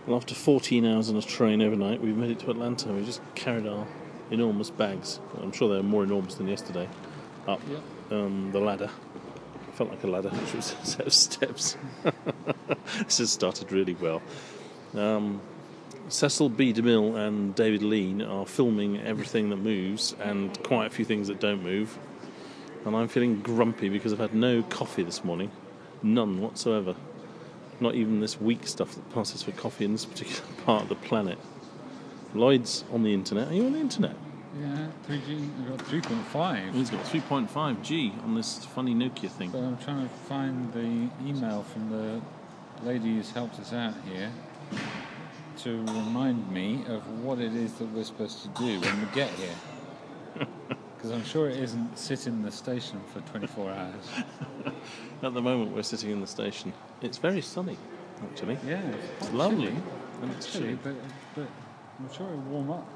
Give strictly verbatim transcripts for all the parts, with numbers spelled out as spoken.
Well, after fourteen hours on a train overnight, we've made it to Atlanta. We just carried our enormous bags. I'm sure they're more enormous than yesterday. Up Yep. um, the ladder. Felt like a ladder, which was a set of steps. This has started really well. Um, Cecil B. DeMille and David Lean are filming everything that moves and quite a few things that don't move. And I'm feeling grumpy because I've had no coffee this morning. None whatsoever. Not even this weak stuff that passes for coffee in this particular part of the planet. Lloyd's on the internet. Are you on the internet? Yeah, three G, we've got three point five. He's got three point five G on this funny Nokia thing. But I'm trying to find the email from the lady who's helped us out here to remind me of what it is that we're supposed to do when we get here. Because I'm sure it isn't sit in the station for twenty-four hours. At the moment we're sitting in the station. It's very sunny, actually. Yeah, It's lovely. chilly. And it's chilly, chilly. but, but I'm sure it'll warm up.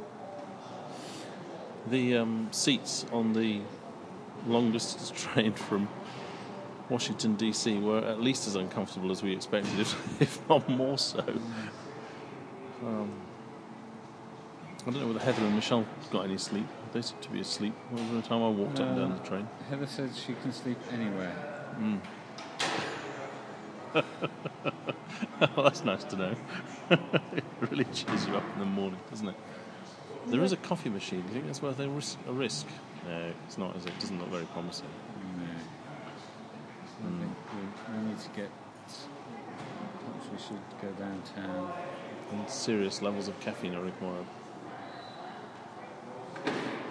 The um, seats on the long distance train from Washington D C were at least as uncomfortable as we expected, if, if not more so. Um, I don't know whether Heather and Michelle got any sleep. They seem to be asleep over the time I walked up and down the train. Heather said she can sleep anywhere. Mm. Well, that's nice to know. It really cheers you up in the morning, doesn't it? There is a coffee machine. Do you think that's worth a risk? A risk? No, it's not, is it? It doesn't look very promising. No. I Mm. think we, we need to get... Perhaps we should go downtown. And serious levels of caffeine are required.